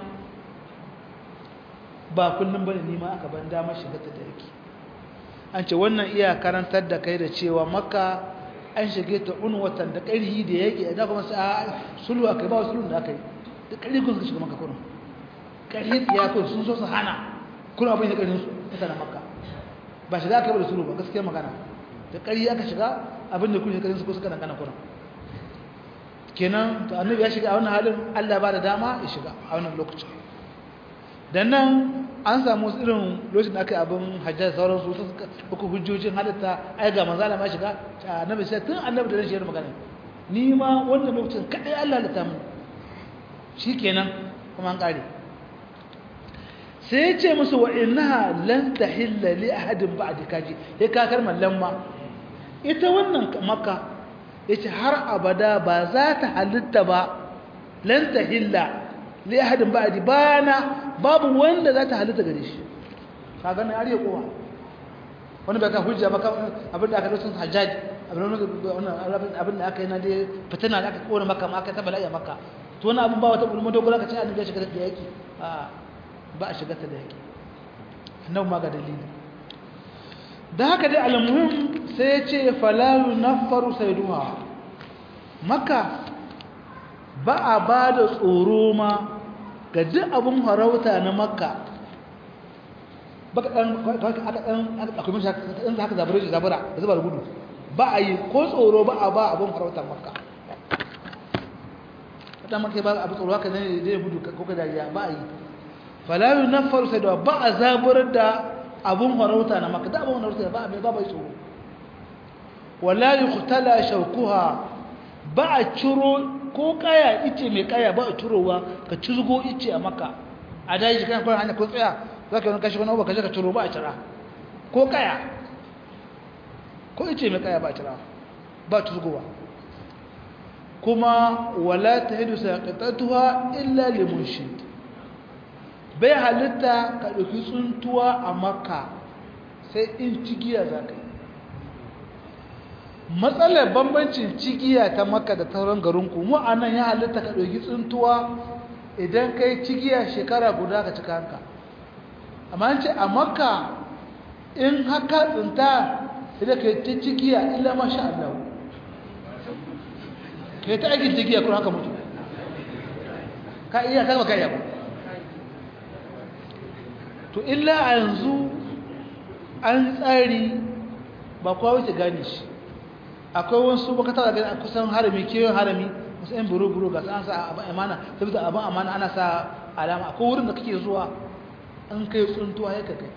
[SPEAKER 1] ba kullum bane ni ma aka ban dama shiga ta dake an ce wannan iya karantar da kai da cewa makka an shige ta unwatan da ƙarhi da yake da kuma sai sulhu akai ba sulhu da akai da ƙarhi kun shiga makka kuma ƙarhi ya ko sun so su hana kun abin da ƙarhin su mutanen makka ba shiga akai ba da sulhu ba gaskiya magana da ƙarhi aka shiga abin da kun shiga ƙarhin su ko suka dangana kuma kenan to annabi ya shiga a wannan halin Allah ba da dama ya shiga a wannan lokacin dan nan an samu irin lokacin da aka yi abin hajjar sauran su suka hujjojin halitta ai ga manzo Allah ma shiga annabi sai tun annabi da rashin magana ni ma wannan lokacin kadai Allah ya tamu shikenan kuma an kare sai ya ce musu wa innaha lan tahilla li ahadin ba'di kaji sai ka kalmar lamma ita wannan makka yace har abada ba za ta halitta ba lan tahilla li ahadin ba'di bana babu wanda za ta halitta gare shi kaga ne ariya kowa wani baka hujja baka abin da aka dauki hajjaj abin da aka yi na dai fitina da aka kona maka ma aka ta bala'i maka to wani abin ba wata ulama dogara ka ce annabi ya shiga da yaki a ba a shiga ta da yaki nan ma ga dalili da haka dai almuhim sai ya ce fala yunfaru sayduha makka ba a ba da tsoro ma ga duk abin harauta na makka baka akwai mashi haka zabura da zubar gudu ba a yi ko tsoro ba a ba abin harautar makka wadda maka ba abin tsoro haka zai zai gudu ko ka dariya ba a yi falayu na faru sai da ba a zaburar da abin harauta na makka da abin harauta ba a mai ba tsoro wala yi kutala shaukuha ba a ciro ko kaya ice mai kaya ba a cirowa ka cizgo ice a makka a daji kan kwan hanya kun tsaya za ka yi wani kashi wani abuwa ka je ka ciro ba a cira ko kaya ko ice mai kaya ba a cira ba a cizgowa kuma wala ta hidu saƙaƙatuwa illa limunshid bai halitta ka ɗauki tsuntuwa a makka sai in cigiya za ka yi matsalar bambancin cigiya ta makka da tauran garinku mu a nan ya halitta ka ɗauki tsuntuwa idan ka yi cigiya shekara guda ka cika hanka amma ce a makka in haka tsinta idan ka yi ta cigiya illa masha Allah ka yi ta aikin cigiya kuma haka mutu ka iya ta baka iya ba to illa a yanzu an tsari ba kowa wuce gane shi akwai wasu bakata da gani a kusan harami kewayen harami wasu yan buru-buru ga an sa abin amana saboda abin amana ana sa alama akwai wurin da kake zuwa an kai tsuntuwa ya kai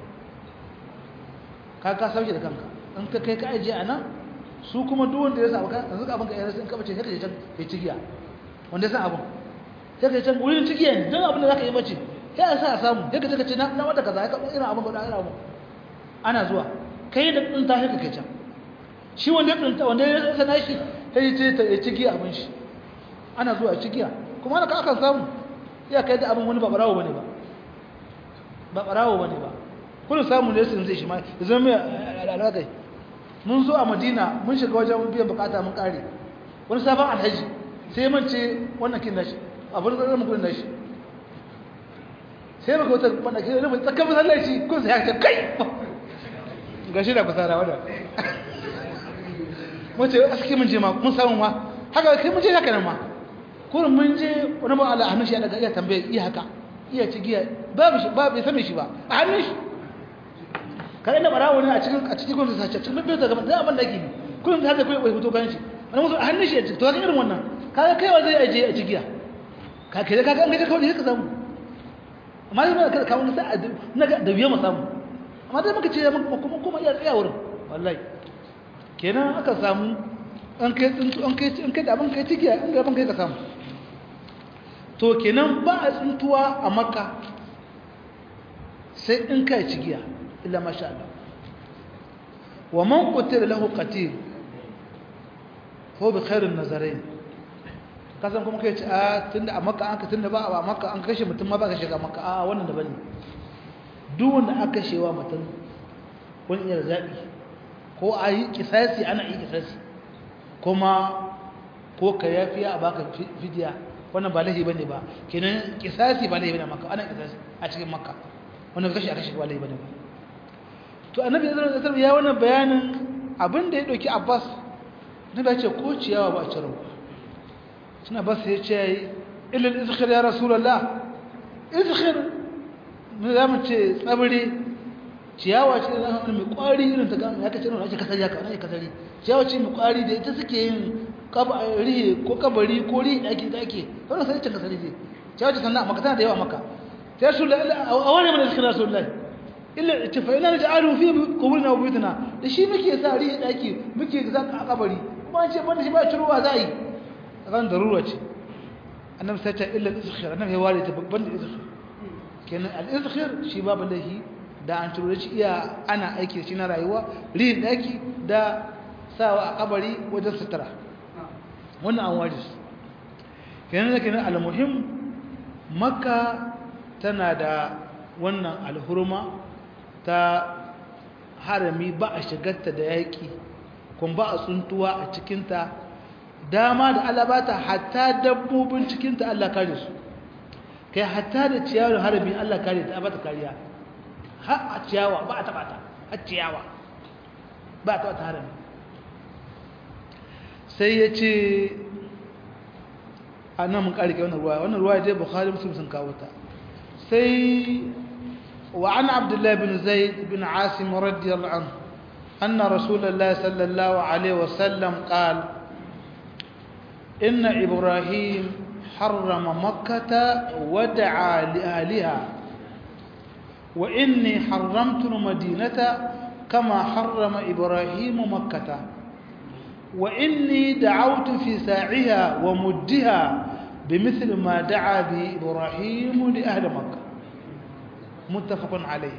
[SPEAKER 1] ka sauke da kanka an ka kai ka ajiye a nan su kuma duk wanda ya sa abin yanzu abin ka yana sun kabace sai ka je can ya cigiya wanda ya san abin sai ka je can wurin cigiya ne don abin da za ka yi mace sai a sa a samu sai ka je ka ce na wata kaza ya kaɓa irin abin ga irin abin ana zuwa kai da tsunta sai ka kai can shi wanda ya tsunta wanda ya sana shi sai ce ta ya cigiya abin shi ana zuwa cigiya kuma haka akan samu iya kai da abin wani ba barawo bane ba ba barawo bane ba kullum samu ne sun zai shi ma zama mai alaƙai mun zo a madina mun shiga wajen biyan bukata mun kare wani sabon alhaji sai ya mance wannan kin nashi abin da mun kudin nashi sai maka wata banda ke ne tsakkan masallaci kun sai ya ce kai gashi da kusara wanda wace aski mun je ma mun samu ma haka kai mun je haka nan ma kullum mun je wani ba Allah hannun shi ya daga iya tambaye iya haka iya cigiya babu shi babu same shi ba a hannun shi kare da barawo ne a cikin gurin sace cikin bai daga da abin da yake kullum da haka kai bai fito kan shi wani musu a hannun shi to ga irin wannan kaga kaiwa zai aje a cigiya ka kai kaga an ga kawai ka samu amma dai ka kawo sai na ga da biya mu samu amma dai muka ce kuma iya tsaya wurin wallahi kenan aka samu an kai tsuntu an kai da abin kai cigiya an ga abin kai ka samu to kenan ba a tsuntuwa a makka sai in kai cigiya illa masha Allah wa man qutila lahu qatil fa bi khairin nazarain kasan kuma kai ce a tunda a makka an ka tunda ba a makka an kashe mutum ma ba ka shiga makka a wannan da bane duk wanda aka kashewa mutum wani iya zabi ko a yi kisasi ana yi kisasi kuma ko ka yafiya a baka fidiya wannan ba lahi bane ba kenan kisasi ba lahi bane makka ana kisasi a cikin makka wannan kashi a kashi ba lahi bane ba to annabi sallallahu alaihi wasallam ya wannan bayanin abin da ya dauki Abbas ne ba ce ko ciyawa ba a ciro suna ba sai ya ce illa izkhir ya rasulullah izkhir ne zamu ce tsabiri ciyawa ce da mai kwari irin ta ga ya kace nan ake kasari haka ake kasari ciyawa ce mai kwari da ita suke yin kabari ko kabari ko ri da ake wannan sai ta kasari ce ciyawa ce sannan maka tana da yawa maka sai rasulullah a wani mun izkhir rasulullah illa fa ina naj'alu fi quburina wa buyutina da shi muke sa ri da ake muke za ka kabari kuma an ce banda shi ba ciruwa zai ran darura ce annabi sai ta illa izkhir annabi ya ware ta banda izkhir kenan al-izkhir shi babu lahi da an ciro shi iya ana aiki shi na rayuwa rin daki da sawa a kabari wajen sutura wannan an waje su kenan al-muhim makka tana da wannan alhurma ta harami ba a shigarta da yaƙi kuma ba a tsuntuwa a cikinta dama da Allah ba ta hatta dabbobin cikinta Allah kare su kai hatta da ciyawar harami Allah kare ta ba ta kariya har a ciyawa ba a taɓa ta har ciyawa ba a taɓa ta harami sai ya ce a nan mun ƙarƙe wannan ruwa dai Bukhari Muslim sun kawo ta sai وعن عبد الله بن زيد بن عاصم رضي الله عنه أن رسول الله صلى الله عليه وسلم قال إن إبراهيم حرم مكة ودعا لأهلها وإني حرمت المدينة كما حرم إبراهيم مكة وإني دعوت في ساعها ومدها بمثل ما دعا به إبراهيم لأهل مكة متفق عليه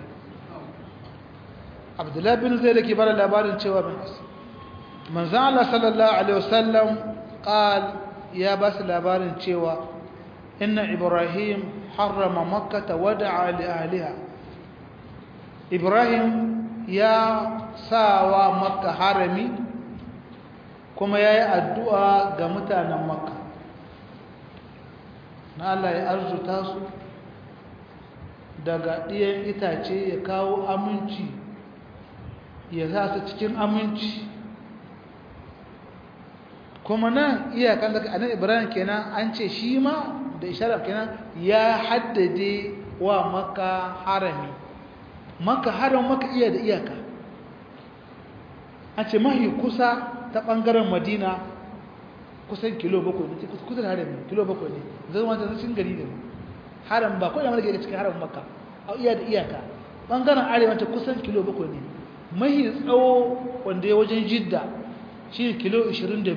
[SPEAKER 1] عبد الله بن زيد كبار الأبار شوى بن حسن من زعل صلى الله عليه وسلم قال يا بس الأبار شوى إن إبراهيم حرم مكة ودعا لأهلها إبراهيم يا ساوى مكة حرمي كما يا الدعاء قمتنا مكة نالا يأرجو تاسو daga ɗiyan itace ya kawo aminci ya sa su cikin aminci kuma nan iyakan daga annabi Ibrahim kenan an ce shi ma da isharar kenan ya haddade wa maka harami maka iya da iyaka an ce mahi kusa ta ɓangaren madina kusan kilo 7 ne kusan harami kilo 7 ne zai wanda cikin gari ne haram ba ko da malaka cikin haram makka a iya da iyaka bangaren arewa ta kusan kilo 7 ne mai tsawo wanda ya wajen jidda shi kilo 22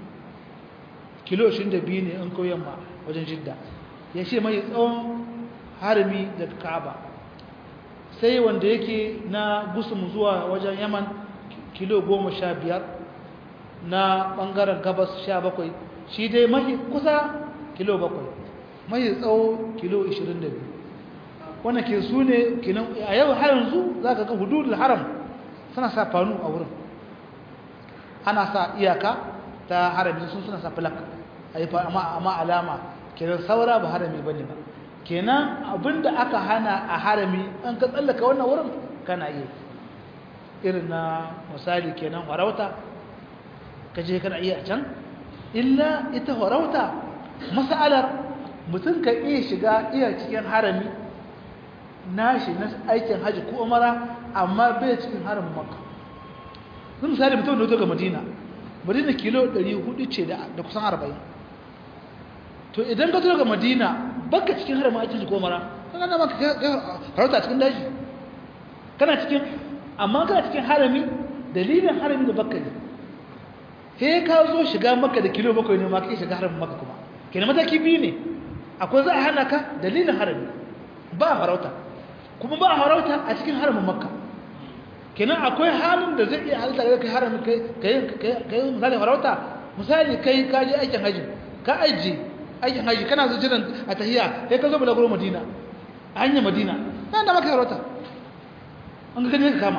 [SPEAKER 1] kilo 22 ne an koyan ma wajen jidda ya ce mai tsawon harami daga Ka'aba sai wanda yake na gusum zuwa wajen Yaman kilo 15 na bangaren gabas 17 shi dai mai kusa kilo 7 mai tsawo kilo 22 wannan ke su ne a yau har yanzu za ka ga hududul haram suna sa fanu a wurin ana sa iyaka ta harami suna sa flak amma alama kenan saura ba harami bane ba kenan abinda aka hana a harami an ka tsallaka wannan wurin kana yi irin na misali kenan farauta kaje kana iya a can illa ita farauta mas'alar mutum kan iya shiga iya cikin harami nashi na aikin haji ko umara amma bai cikin haramin makka zan misali mutum da ga madina kilo 400 ce da kusan 40 to idan ka zo ga madina baka cikin haramin aikin haji ko umara kana da maka harauta cikin daji kana cikin amma kana cikin harami dalilin harami da bakka ne sai ka zo shiga makka da kilo 7 ne ma kai shiga haramin makka kuma kenan mataki biyu ne akwai za a hana ka dalilin harami ba harauta kuma ba harauta a cikin haramin makka kenan akwai halin da zai iya halitta da kai harami kai misali harauta misali kai ka je aikin haji ka aji aikin haji kana zuciran a tahiya sai ka zo bulaguro madina a hanyar madina nan da maka harauta an ga ne ka kama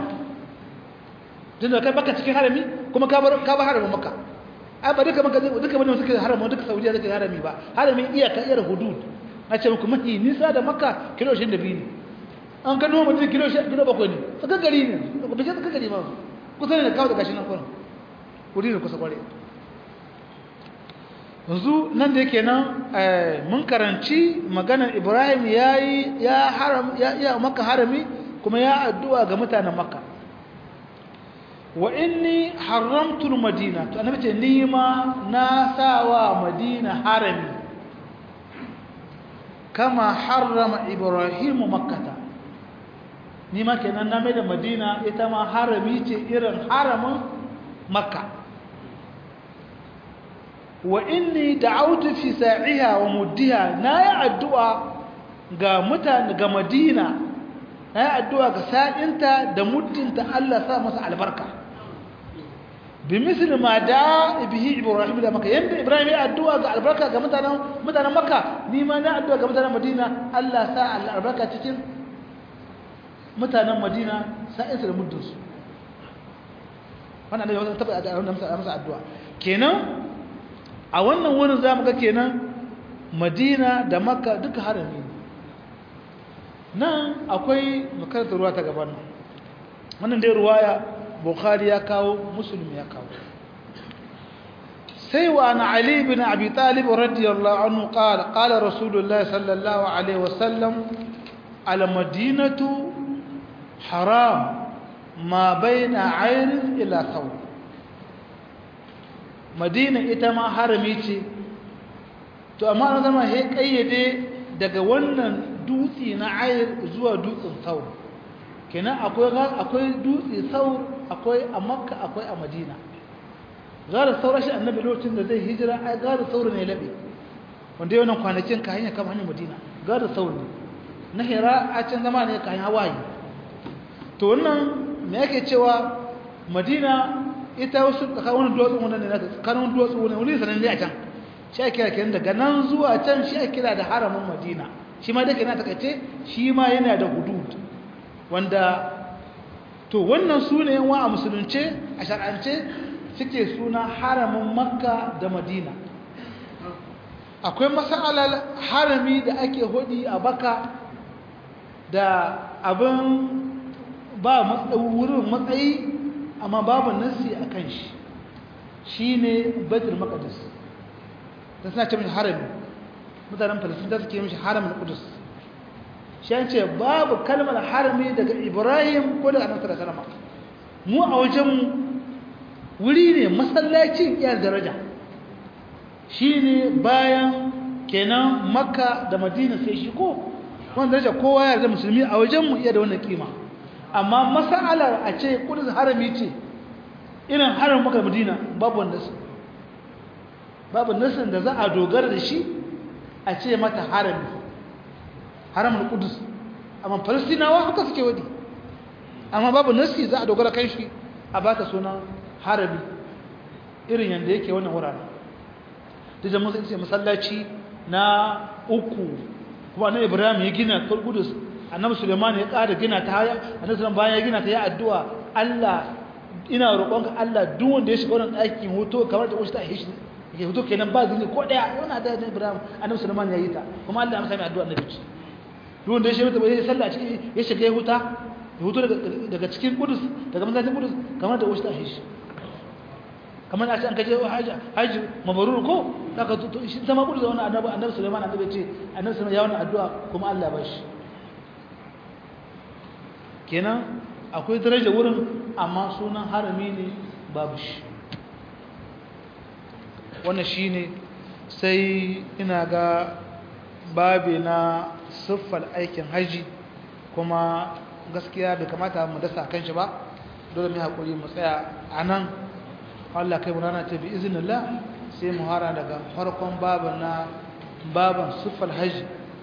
[SPEAKER 1] tun da kai baka cikin harami kuma ka bar haramin makka ai ba duka maka duka bane suke harami duka saudiya suke harami ba haramin iyaka iyar hudud a ce muku mafi nisa da makka kilo 22 ne an ka noma mutum kilo 7 ne saka gari ne ba ce saka gari ba kusa ne da kawo da gashi nan kuma kudi ne kusa kware yanzu nan da yake nan mun karanci maganar Ibrahim ya makka harami kuma ya addu'a ga mutanen makka wa inni haramtul madina to annabi ce ni ma na sawa madina harami kama harrama ibrahim makkata ni ma kenan na mai da madina ita ma harami ce irin haramin makka wa inni da'awtu fi sa'iha wa muddiha na ya addu'a ga mutane ga Madina yayi addu'a ga sa'inta da muddinta Allah sa masa albarka bimisli ma da bihi Ibrahim da Makka yanda Ibrahim ya addu'a ga albarka ga mutanen Makka ni ma na addu'a ga mutanen Madina Allah sa albarka cikin mutanen Madina sa'insa da muddinsu wannan da ya tabbata masa addu'a kenan a wannan wurin zamu ga kenan Madina da Makka duka harami nan akwai makarantar ruwa ta gaban nan wannan dai ruwaya Bukhari ya kawo Muslim ya kawo sai wa ana Ali bin Abi Talib radiyallahu anhu qala Rasulullah sallallahu alaihi wasallam al-madinatu haram ma baina 'ayr ila thawb Madina ita ma harami ce to amma na zama he kayyade daga wannan dutse na ayr zuwa dutsen thawb kenan akwai dutse thawb akwai a Makka akwai a Madina gara saura shi annabi lokacin da zai hijira ai gara saura ne labe wanda yau nan kwanakin ka hanya kama hanyar Madina gara saura ne na Hira a can zama ne ka hanya Hawaii to wannan me yake cewa Madina ita wasu tsakanin duwatsu wannan ne tsakanin duwatsu wannan wani sanan ne a can shi ake kira kenan daga nan zuwa can shi ake kira da haramin Madina shi ma dake na takaice shi ma yana da hudud wanda to wannan sune wa a musulunce a shar'ance suke suna haramin Makka da Madina akwai masalar harami da ake hodi a baka da abin ba wurin matsayi amma babu nasi akan shi shine Baitul Maqdis da suna ce mishi harami mutanen Palestine da suke mishi haramin Qudus shi an ce babu kalmar harami daga Ibrahim ko daga Annabi sallallahu alaihi wasallam mu a wajen wuri ne masallacin iyar daraja shine bayan kenan Makka da Madina sai shi ko wanda daraja kowa ya da musulmi a wajen mu iya da wannan kima amma masalar a ce Qudus harami ce irin haramin Makka da Madina babu wanda su babu nasin da za a dogara da shi a ce mata harami haramun Qudus amma Falastinawa haka suke wadi amma babu nasi za a dogara kan shi a bata sunan harami irin yanda yake wannan wurare da mun sai masallaci na uku kuma annabi Ibrahim ya gina Qudus annabi Sulaiman ya ƙara gina ta annabi Sulaiman bayan ya gina ta ya addu'a Allah ina roƙonka Allah duk wanda ya shiga wannan ɗakin hoto kamar da wasu ta hishi ke hoto kenan ba zuni ko daya wannan da Ibrahim annabi Sulaiman ya yi ta kuma Allah ya masa mai addu'a annabi ce duk wanda ya shiga ta bai sallah ciki ya shiga ya huta daga cikin Qudus daga masallacin Qudus kamar da wasu ta hishi kamar a ce an kaje haji mabrur ko daga to shi zama Qudus da wannan annabi Sulaiman annabi ce annabi Sulaiman ya wannan addu'a kuma Allah ya bashi kenan akwai daraja wurin amma sunan harami ne babu shi wannan shine sai ina ga babi na siffar aikin haji kuma gaskiya bai kamata mu dasa kan shi ba dole mu hakuri mu tsaya anan Allah kai mu rana ta bi iznillah sai mu hara daga farkon baban siffar haji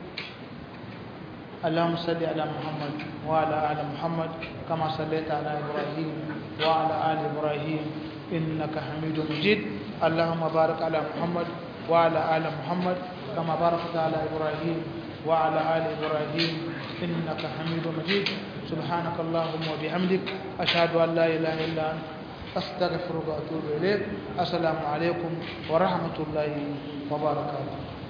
[SPEAKER 1] اللهم صل على محمد وعلى آل محمد كما صليت على إبراهيم وعلى آل إبراهيم إنك حميد مجيد اللهم بارك على محمد وعلى آل محمد كما باركت على إبراهيم وعلى آل إبراهيم إنك حميد مجيد سبحانك اللهم وبحمدك أشهد أن لا إله إلا أنت أستغفرك وأتوب إليك السلام عليكم ورحمة الله وبركاته